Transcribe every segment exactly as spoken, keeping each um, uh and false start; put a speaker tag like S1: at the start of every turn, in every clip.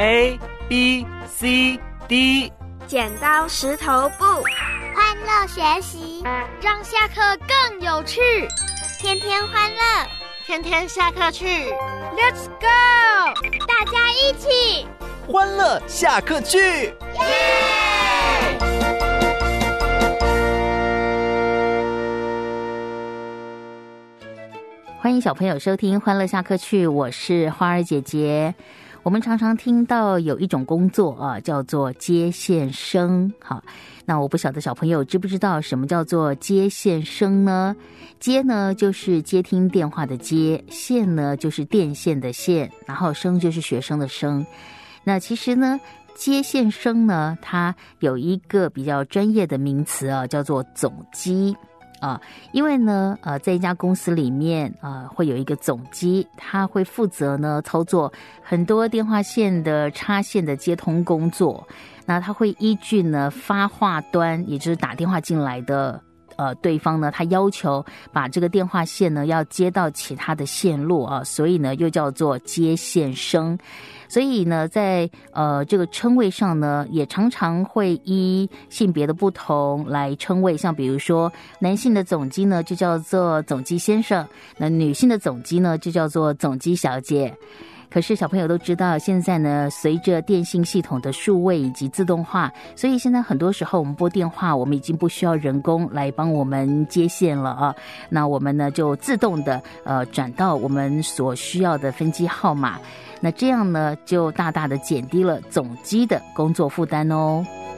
S1: A B C D。
S2: 剪刀石头布，
S3: 欢乐学习，
S4: 让下课更有趣。
S3: 天天欢乐，
S4: 天天下课去 Let's go，
S3: 大家一起
S1: 欢乐下课去，耶！
S5: 欢迎小朋友收听欢乐下课去，我是花儿姐姐。我们常常听到有一种工作啊，叫做接线生。好，那我不晓得小朋友知不知道什么叫做接线生呢？接呢就是接听电话的接，线呢就是电线的线，然后生就是学生的生。那其实呢，接线生呢，它有一个比较专业的名词啊，叫做总机。啊，因为呢，呃，在一家公司里面，呃，会有一个总机，他会负责呢操作很多电话线的插线的接通工作。那他会依据呢发话端，也就是打电话进来的呃对方呢，他要求把这个电话线呢要接到其他的线路啊，所以呢又叫做接线生。所以呢，在呃这个称谓上呢，也常常会依性别的不同来称谓。像比如说，男性的总机呢就叫做总机先生，那女性的总机呢就叫做总机小姐。可是小朋友都知道，现在呢，随着电信系统的数位以及自动化，所以现在很多时候我们拨电话，我们已经不需要人工来帮我们接线了啊。那我们呢就自动的呃转到我们所需要的分机号码。那这样呢，就大大的减低了总机的工作负担哦。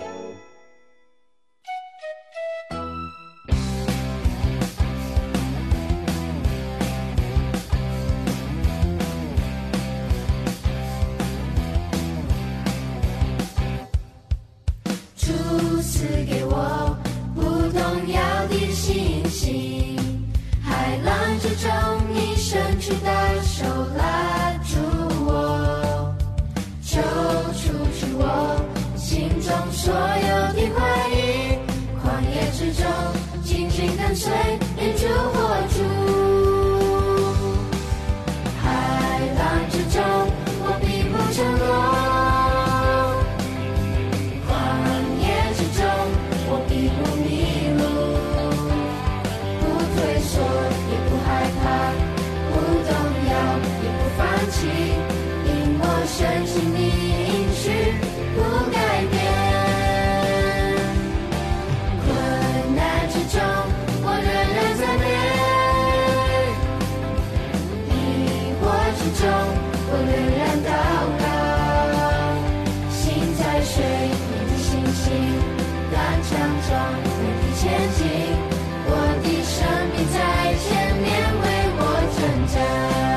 S6: 主赐给我不动摇的信心，海浪之中你伸出的手来所有的怀疑，旷野之中紧紧跟随，引主活主。海浪之中我必不沉落，旷野之中我必不迷路，不退缩也不害怕，不动摇也不放弃，因我深信你应许不改变。我仍然祷告，心在水，你的信心刚强壮，为你前进，我的生命在前面为我征战。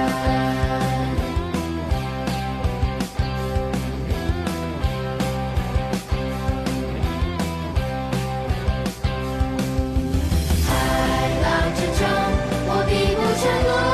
S6: 海浪之中，我必不沉落。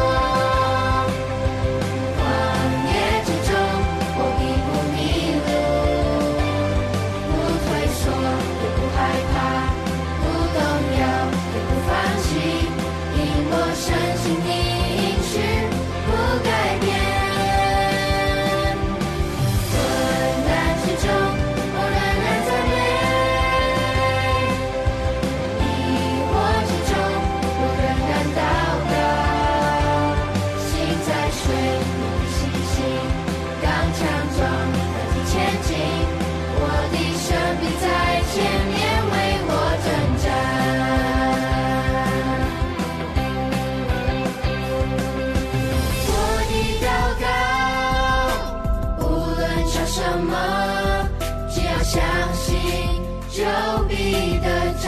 S6: 就必得着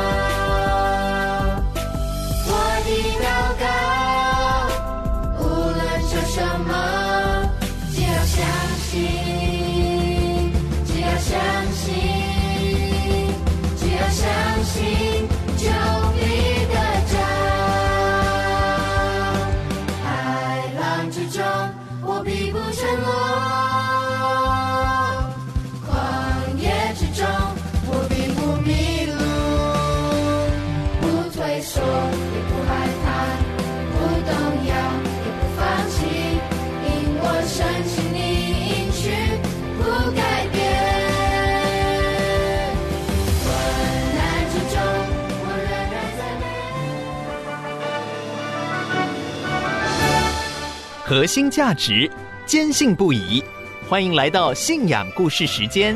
S6: 我的祷告，无论求什么，只要相信，只要相信，只要相信，就必得着。海浪之中，我必不沉落。说也不害怕，不动摇也不放弃，因我深信你应许
S1: 核心价值，坚信不疑。欢迎来到信仰故事时间。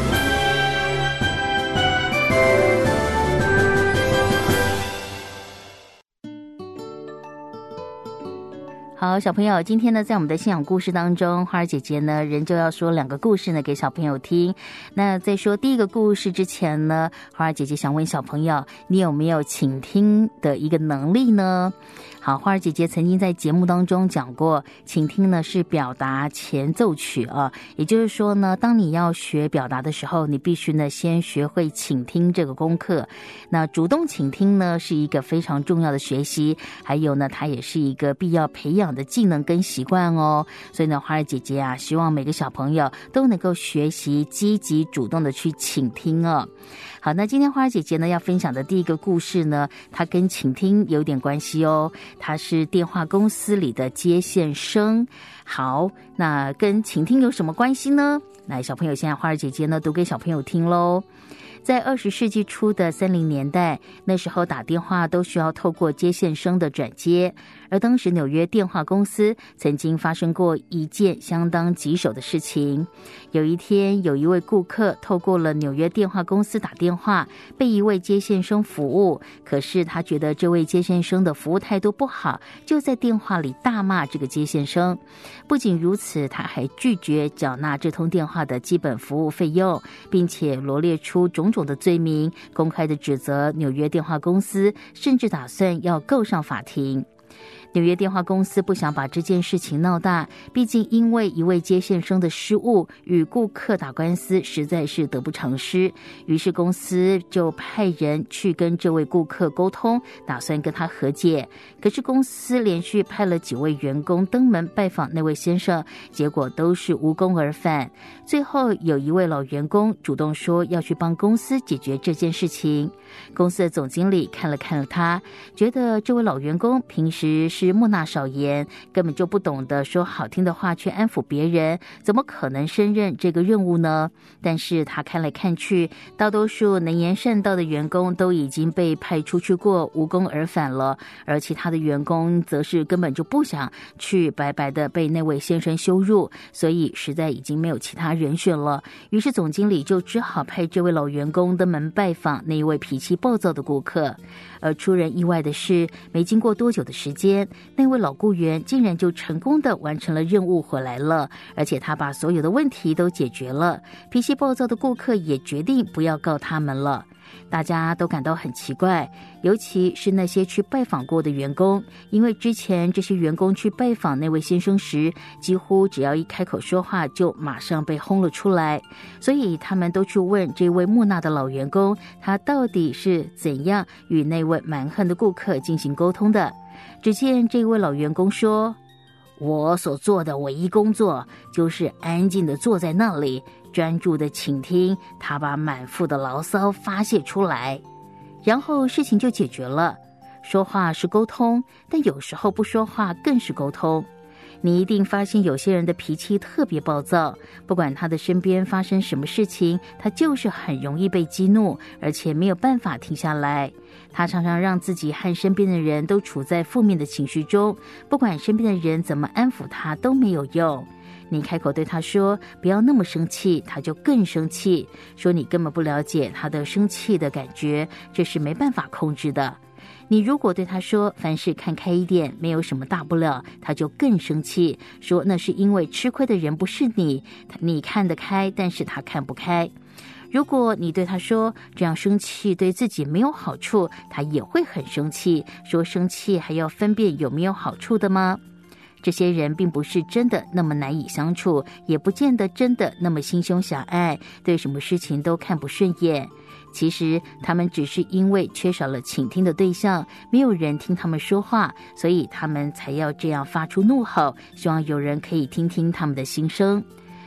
S5: 好，小朋友，今天呢，在我们的信仰故事当中，花儿姐姐呢，仍旧要说两个故事呢给小朋友听。那在说第一个故事之前呢，花儿姐姐想问小朋友，你有没有倾听的一个能力呢？好，花儿姐姐曾经在节目当中讲过，倾听呢是表达前奏曲啊，也就是说呢，当你要学表达的时候，你必须呢先学会倾听这个功课。那主动倾听呢是一个非常重要的学习，还有呢，它也是一个必要培养的技能跟习惯哦。所以呢，花儿姐姐啊，希望每个小朋友都能够学习积极主动的去倾听哦。好，那今天花儿姐姐呢要分享的第一个故事呢，它跟倾听有点关系哦。它是电话公司里的接线生。好，那跟倾听有什么关系呢？那小朋友，现在花儿姐姐呢读给小朋友听喽。在二十世纪初的三零年代，那时候打电话都需要透过接线生的转接，而当时纽约电话公司曾经发生过一件相当棘手的事情。有一天，有一位顾客透过了纽约电话公司打电话，被一位接线生服务，可是他觉得这位接线生的服务态度不好，就在电话里大骂这个接线生。不仅如此，他还拒绝缴纳这通电话的基本服务费用，并且罗列出种种的罪名，公开的指责纽约电话公司，甚至打算要告上法庭。纽约电话公司不想把这件事情闹大，毕竟因为一位接线生的失误，与顾客打官司实在是得不偿失。于是公司就派人去跟这位顾客沟通，打算跟他和解。可是公司连续派了几位员工登门拜访那位先生，结果都是无功而返。最后有一位老员工主动说要去帮公司解决这件事情。公司的总经理看了看了他，觉得这位老员工平时是木讷少言，根本就不懂得说好听的话去安抚别人，怎么可能胜任这个任务呢？但是他看来看去，大多数能言善道的员工都已经被派出去过，无功而返了，而其他的员工则是根本就不想去白白的被那位先生羞辱，所以实在已经没有其他人选了。于是总经理就只好派这位老员工登门拜访那一位脾气暴躁的顾客。而出人意外的是，没经过多久的时间，那位老雇员竟然就成功的完成了任务回来了，而且他把所有的问题都解决了。脾气暴躁的顾客也决定不要告他们了。大家都感到很奇怪，尤其是那些去拜访过的员工，因为之前这些员工去拜访那位先生时，几乎只要一开口说话就马上被轰了出来，所以他们都去问这位木讷的老员工，他到底是怎样与那位蛮横的顾客进行沟通的。只见这位老员工说，我所做的唯一工作就是安静地坐在那里，专注地倾听他把满腹的牢骚发泄出来，然后事情就解决了。说话是沟通，但有时候不说话更是沟通。你一定发现有些人的脾气特别暴躁，不管他的身边发生什么事情，他就是很容易被激怒，而且没有办法停下来。他常常让自己和身边的人都处在负面的情绪中，不管身边的人怎么安抚他都没有用。你开口对他说不要那么生气，他就更生气，说你根本不了解他的生气的感觉，这是没办法控制的。你如果对他说凡事看开一点，没有什么大不了，他就更生气，说那是因为吃亏的人不是你，你看得开，但是他看不开。如果你对他说这样生气对自己没有好处，他也会很生气，说生气还要分辨有没有好处的吗？这些人并不是真的那么难以相处，也不见得真的那么心胸狭隘，对什么事情都看不顺眼。其实他们只是因为缺少了倾听的对象，没有人听他们说话，所以他们才要这样发出怒吼，希望有人可以听听他们的心声。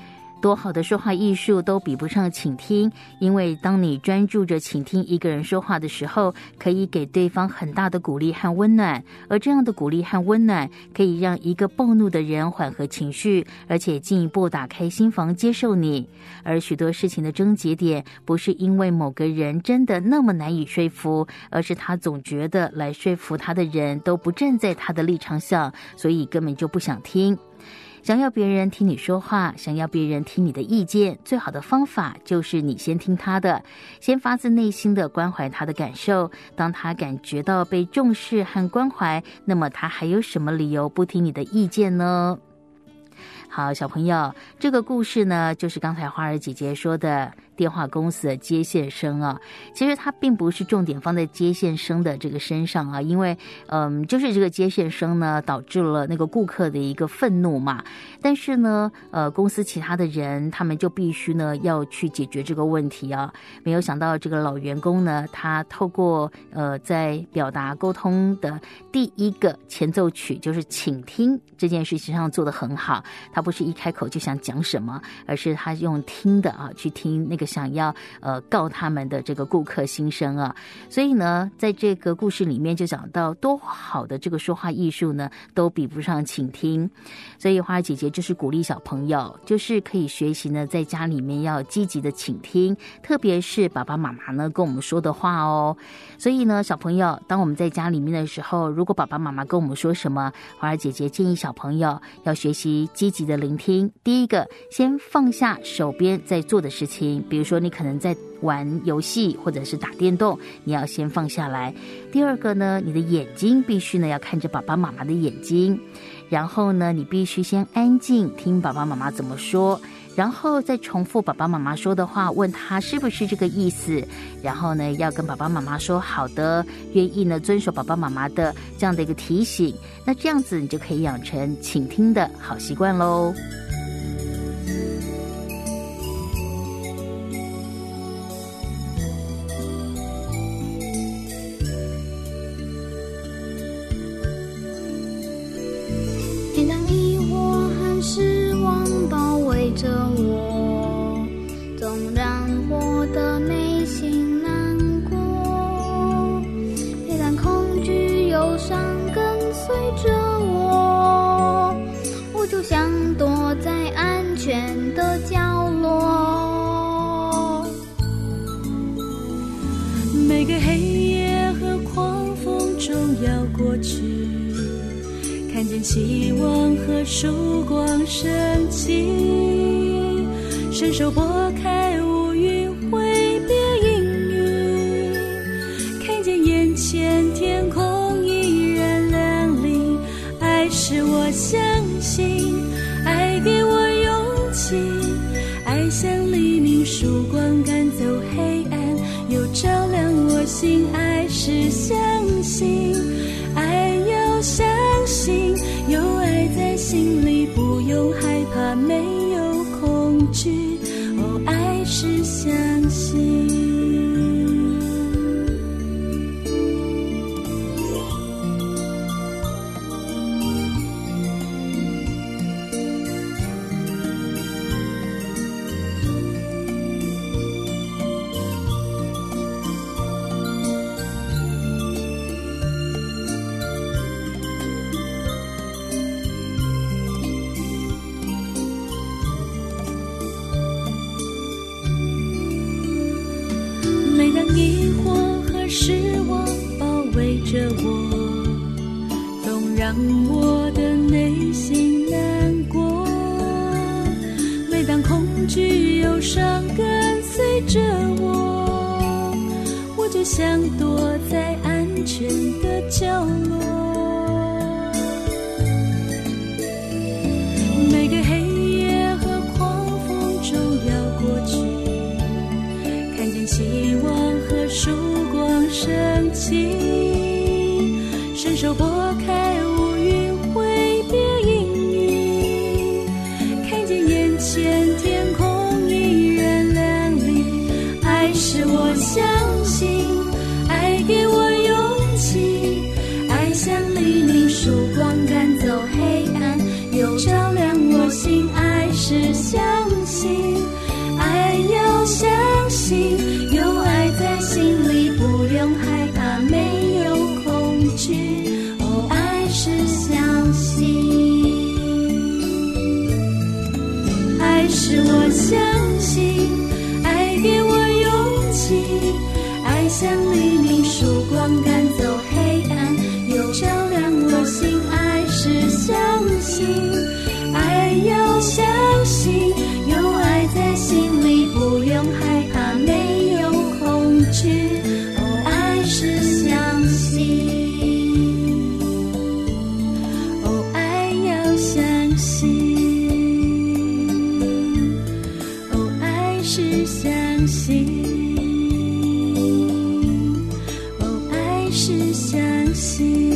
S5: 多好的说话艺术都比不上倾听，因为当你专注着倾听一个人说话的时候，可以给对方很大的鼓励和温暖，而这样的鼓励和温暖可以让一个暴怒的人缓和情绪，而且进一步打开心房接受你。而许多事情的症结点不是因为某个人真的那么难以说服，而是他总觉得来说服他的人都不站在他的立场上，所以根本就不想听。想要别人听你说话，想要别人听你的意见，最好的方法就是你先听他的，先发自内心的关怀他的感受。当他感觉到被重视和关怀，那么他还有什么理由不听你的意见呢？好，小朋友，这个故事呢，就是刚才花儿姐姐说的电话公司的接线生啊，其实它并不是重点放在接线生的这个身上啊，因为嗯，就是这个接线生呢，导致了那个顾客的一个愤怒嘛。但是呢，呃，公司其他的人他们就必须呢要去解决这个问题啊。没有想到这个老员工呢，他透过呃在表达沟通的第一个前奏曲，就是倾听这件事情上做得很好。他不是一开口就想讲什么，而是他用听的啊，去听那个想要呃告他们的这个顾客心声啊。所以呢，在这个故事里面就讲到，多好的这个说话艺术呢，都比不上倾听。所以花儿姐姐就是鼓励小朋友，就是可以学习呢，在家里面要积极的倾听，特别是爸爸妈妈呢跟我们说的话哦。所以呢，小朋友，当我们在家里面的时候，如果爸爸妈妈跟我们说什么，花儿姐姐建议小朋友要学习积极的聆听。第一个，先放下手边在做的事情，比如说你可能在玩游戏或者是打电动，你要先放下来。第二个呢，你的眼睛必须呢要看着爸爸妈妈的眼睛，然后呢，你必须先安静听爸爸妈妈怎么说，然后再重复爸爸妈妈说的话，问他是不是这个意思，然后呢，要跟爸爸妈妈说好的，愿意呢遵守爸爸妈妈的这样的一个提醒。那这样子你就可以养成倾听的好习惯咯。
S6: 每当疑惑和失望包围着我，总让我的内心难过。每当恐惧忧伤跟随着我，我就想躲在安全的角落。
S7: 每个黑夜和狂风中要过去，看见希望和曙光升起，伸手拨开乌云挥别阴雨，看见眼前天空依然亮丽。爱使我相信，爱给我勇气，爱像黎明曙光赶走黑暗，又照亮我心。爱是相信，爱要相信，有爱在心里，不用害怕，没有恐惧。哦，爱是相信。疑惑和失望包围着我，总让我的内心难过。每当恐惧忧伤跟随着我，我就想躲在安全的角落。每个黑夜和狂风中要过去，看见希望和曙光升起，伸手拨开乌云挥别阴雨，看见眼前天空依然亮丽。爱使我相信，爱给我勇气，爱像黎明曙光赶走黑暗，又照亮我心。爱是相信， 爱使我相信，爱给我勇气，爱像黎明曙光赶走黑暗，又照亮我心。爱是相信，爱要相信，有爱在心里，不用害怕，没有恐惧。哦，爱是相信，哦，爱要相信，哦，爱是相信，哦，爱是相信。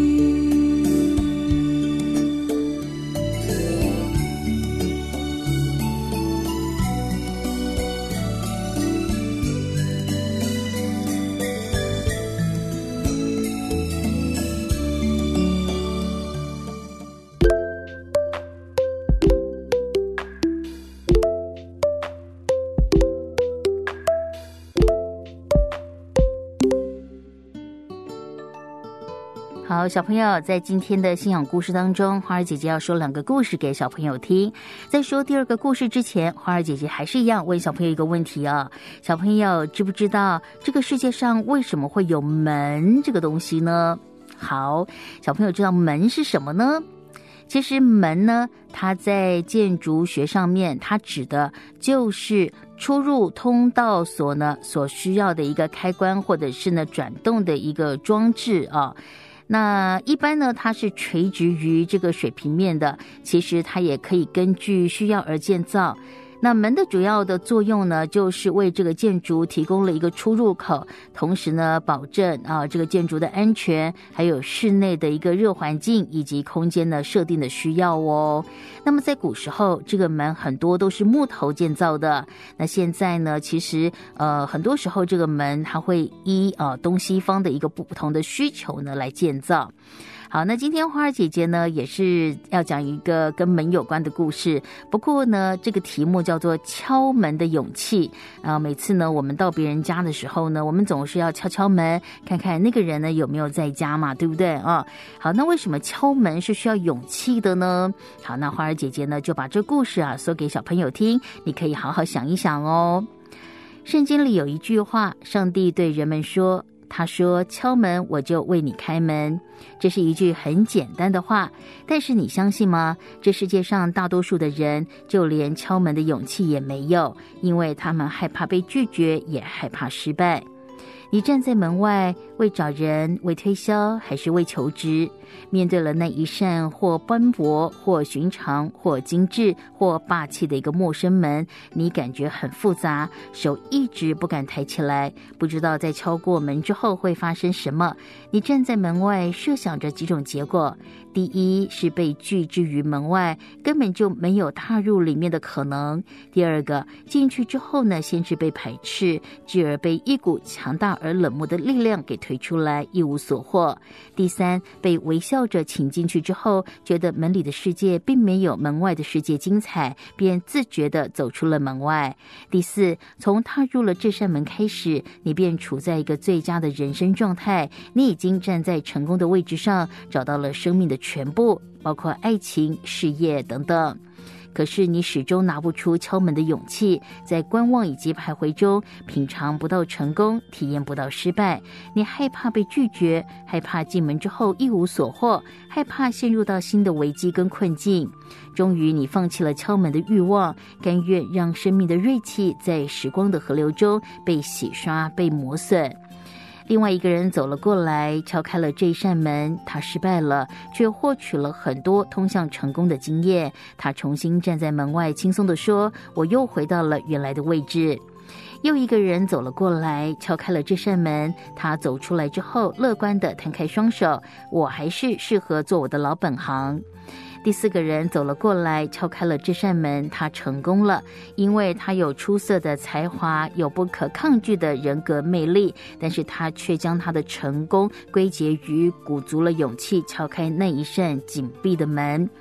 S5: 好，小朋友，在今天的信仰故事当中，花儿姐姐要说两个故事给小朋友听。在说第二个故事之前，花儿姐姐还是一样问小朋友一个问题啊，小朋友知不知道这个世界上为什么会有门这个东西呢？好，小朋友知道门是什么呢？其实门呢，它在建筑学上面，它指的就是出入通道所呢所需要的一个开关，或者是呢转动的一个装置啊。那一般呢，它是垂直于这个水平面的，其实它也可以根据需要而建造。那门的主要的作用呢，就是为这个建筑提供了一个出入口，同时呢，保证啊这个建筑的安全，还有室内的一个热环境以及空间的设定的需要哦。那么在古时候，这个门很多都是木头建造的。那现在呢，其实呃很多时候这个门它会依啊东西方的一个不同的需求呢来建造。好，那今天花儿姐姐呢也是要讲一个跟门有关的故事，不过呢这个题目叫做敲门的勇气啊、呃。每次呢我们到别人家的时候呢，我们总是要敲敲门，看看那个人呢有没有在家嘛，对不对啊？好，那为什么敲门是需要勇气的呢？好，那花儿姐姐呢就把这故事啊说给小朋友听，你可以好好想一想哦。圣经里有一句话，上帝对人们说，他说敲门我就为你开门。这是一句很简单的话，但是你相信吗？这世界上大多数的人就连敲门的勇气也没有，因为他们害怕被拒绝，也害怕失败。你站在门外，为找人，为推销，还是为求职？面对了那一扇或斑驳，或寻常，或精致，或霸气的一个陌生门，你感觉很复杂，手一直不敢抬起来，不知道在敲过门之后会发生什么。你站在门外，设想着几种结果。第一是被拒之于门外，根本就没有踏入里面的可能。第二个，进去之后呢，先是被排斥，继而被一股强大而冷漠的力量给推出来，一无所获。第三，被微笑着请进去之后，觉得门里的世界并没有门外的世界精彩，便自觉地走出了门外。第四，从踏入了这扇门开始，你便处在一个最佳的人生状态，你已经站在成功的位置上，找到了生命的全部，包括爱情、事业等等。可是你始终拿不出敲门的勇气，在观望以及徘徊中，品尝不到成功，体验不到失败。你害怕被拒绝，害怕进门之后一无所获，害怕陷入到新的危机跟困境。终于你放弃了敲门的欲望，甘愿让生命的锐气在时光的河流中被洗刷、被磨损。另外一个人走了过来，敲开了这扇门，他失败了，却获取了很多通向成功的经验。他重新站在门外，轻松地说，我又回到了原来的位置。又一个人走了过来，敲开了这扇门，他走出来之后，乐观地摊开双手，我还是适合做我的老本行。第四个人走了过来，敲开了这扇门，他成功了，因为他有出色的才华，有不可抗拒的人格魅力，但是他却将他的成功归结于鼓足了勇气敲开那一扇紧闭的门。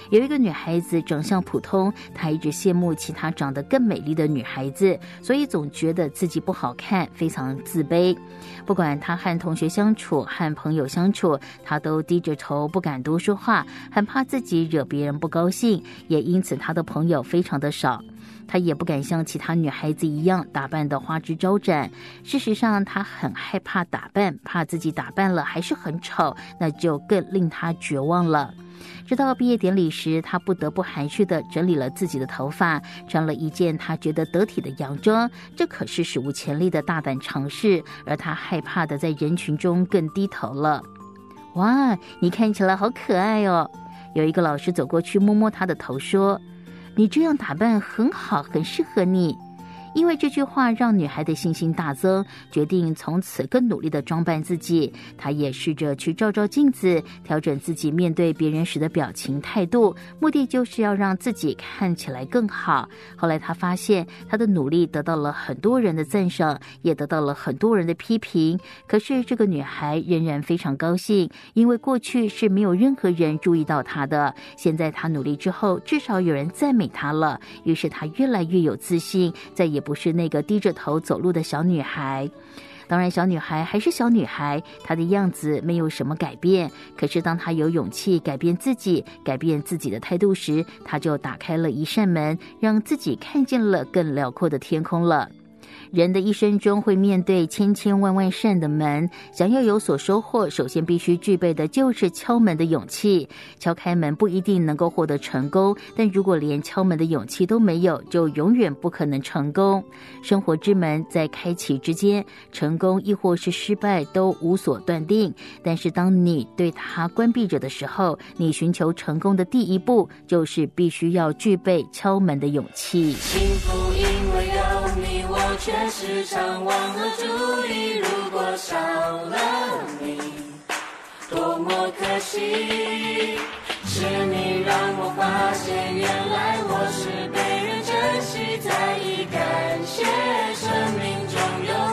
S5: 有一个女孩子长相普通，她一直羡慕其他长得更美丽的女孩子，所以总觉得自己不好看，非常自卑。不管她和同学相处，和朋友相处，她都低着头不敢多说话，很怕自己惹别人不高兴，也因此她的朋友非常的少。她也不敢像其他女孩子一样打扮得花枝招展，事实上她很害怕打扮，怕自己打扮了还是很丑，那就更令她绝望了。直到毕业典礼时，她不得不含蓄地整理了自己的头发，穿了一件她觉得得体的洋装，这可是史无前例的大胆尝试，而她害怕的在人群中更低头了。哇，你看起来好可爱哦！有一个老师走过去摸摸她的头说，你这样打扮很好，很适合你。因为这句话让女孩的信心大增，决定从此更努力地装扮自己。她也试着去照照镜子，调整自己面对别人时的表情态度，目的就是要让自己看起来更好。后来她发现，她的努力得到了很多人的赞赏，也得到了很多人的批评。可是这个女孩仍然非常高兴，因为过去是没有任何人注意到她的，现在她努力之后，至少有人赞美她了。于是她越来越有自信，再也不是那个低着头走路的小女孩。当然，小女孩还是小女孩，她的样子没有什么改变。可是当她有勇气改变自己，改变自己的态度时，她就打开了一扇门，让自己看见了更辽阔的天空了。人的一生中会面对千千万万扇的门，想要有所收获，首先必须具备的就是敲门的勇气。敲开门不一定能够获得成功，但如果连敲门的勇气都没有，就永远不可能成功。生活之门在开启之间，成功亦或是失败都无所断定，但是当你对它关闭着的时候，你寻求成功的第一步就是必须要具备敲门的勇气。
S6: 幸福因为有你，我却时常忘了注意，如果少了你多么可惜，是你让我发现原来我是被人珍惜，在意感谢生命中有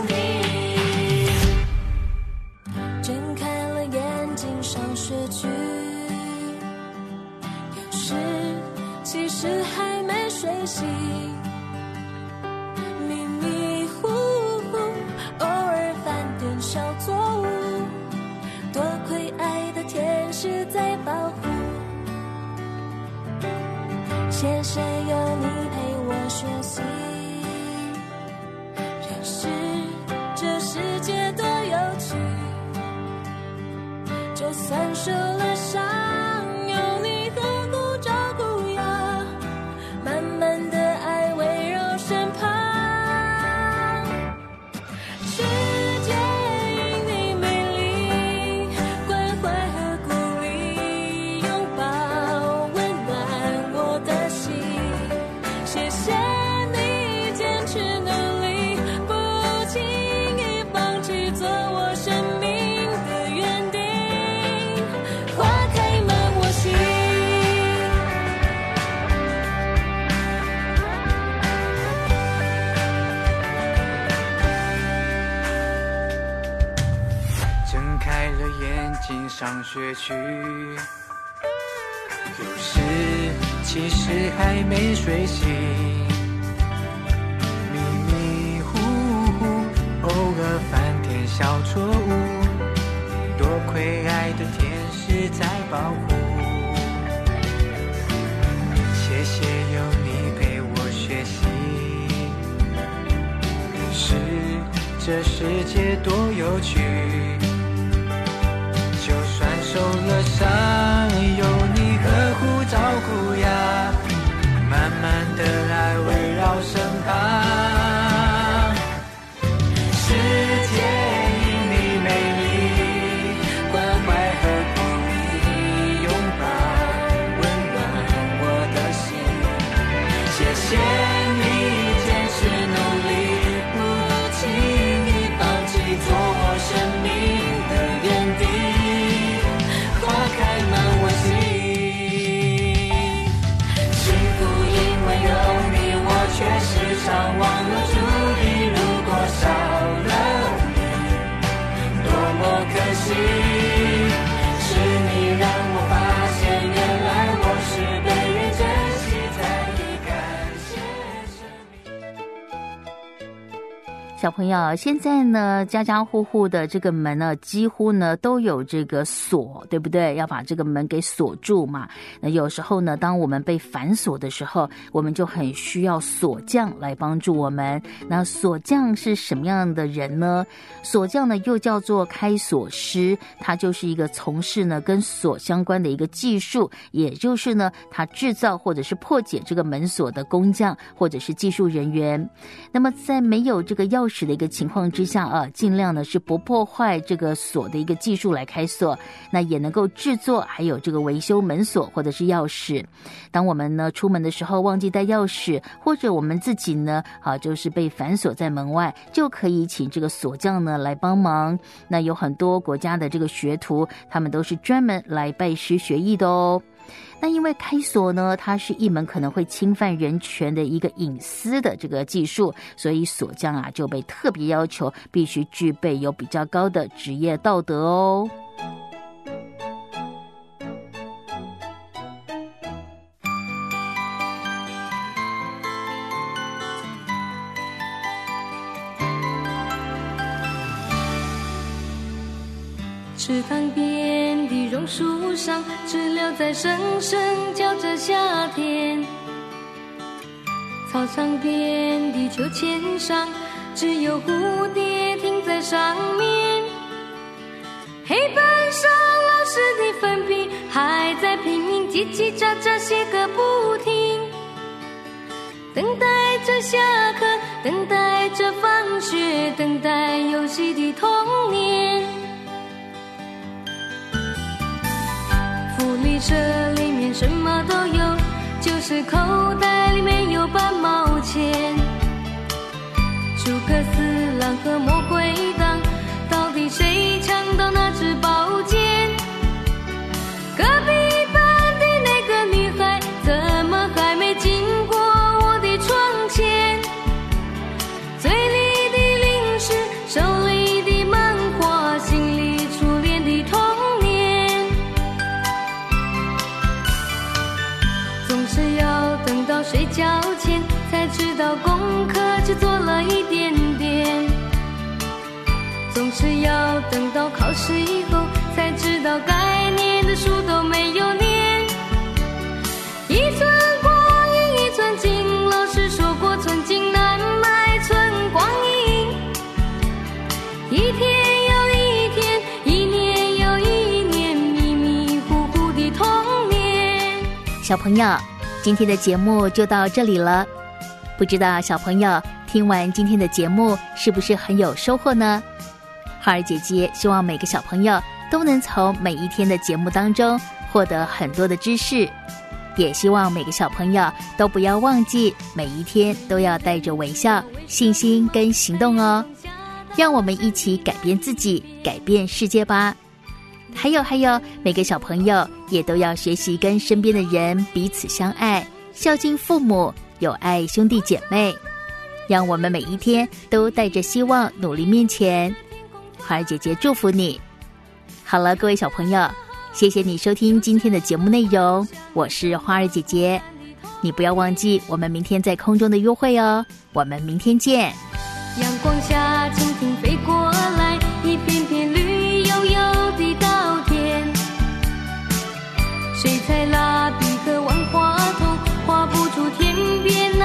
S6: 你。睁开了眼睛上学去，有时其实还没睡醒，小错误，多亏爱的天使在保护。谢谢有你陪我学习，认识这世界多有趣。就算受了伤，有你呵护照顾呀，慢慢的爱围绕身旁。上学去，有时其实还没睡醒，迷迷糊糊，偶尔犯点小错误，多亏爱的天使在保护。谢谢有你陪我学习，认识这世界多有趣。就算受了伤，有你呵护照顾呀，慢慢的爱围绕身旁。世界因你美丽，关怀和鼓励，拥抱温暖我的心。谢谢你坚持努力，不轻易放弃，做我生命
S5: 小朋友，现在呢，家家户户的这个门呢，几乎呢都有这个锁，对不对？要把这个门给锁住嘛。那有时候呢，当我们被反锁的时候，我们就很需要锁匠来帮助我们。那锁匠是什么样的人呢？锁匠呢，又叫做开锁师，他就是一个从事呢跟锁相关的一个技术，也就是呢，他制造或者是破解这个门锁的工匠或者是技术人员。那么在没有这个钥匙的一个情况之下啊，尽量呢是不破坏这个锁的一个技术来开锁，那也能够制作还有这个维修门锁或者是钥匙。当我们呢出门的时候忘记带钥匙，或者我们自己呢啊就是被反锁在门外，就可以请这个锁匠呢来帮忙。那有很多国家的这个学徒，他们都是专门来拜师学艺的哦。那因为开锁呢，它是一门可能会侵犯人权的一个隐私的这个技术，所以锁匠啊就被特别要求必须具备有比较高的职业道德哦。
S7: 池塘边的榕树上，知了在声声叫着夏天。草场边的秋千上，只有蝴蝶停在上面。黑板上老师的粉笔还在拼命叽叽喳喳写个不停，等待着下课，等待着放学，等待游戏的童年。福利社里面什么都有，就是口袋里面有半毛钱。诸葛四郎和魔鬼党，到底谁抢到那支宝剑？隔壁班的那个女孩，怎么还没经过我的窗前？嘴里的零食，手里的漫画，心里初恋的童年。总是要等到睡觉前，才知道功课只做了一点点。总是要等到考试以后，才知道该念的书都没有念。一寸光阴一寸金，老师说过寸金难买寸光阴。一天又一天，一年又一年，迷迷糊糊的童年。
S5: 小朋友，今天的节目就到这里了。不知道小朋友听完今天的节目是不是很有收获呢？花儿姐姐希望每个小朋友都能从每一天的节目当中获得很多的知识，也希望每个小朋友都不要忘记每一天都要带着微笑、信心跟行动哦。让我们一起改变自己，改变世界吧。还有还有，每个小朋友也都要学习跟身边的人彼此相爱，孝敬父母，有爱兄弟姐妹。让我们每一天都带着希望努力面前。花儿姐姐祝福你。好了，各位小朋友，谢谢你收听今天的节目内容，我是花儿姐姐。你不要忘记我们明天在空中的约会哦，我们明天见。
S7: 阳光下蜻蜓飞过来，一片片绿油油的稻田。水彩蜡笔和万花筒画不出天边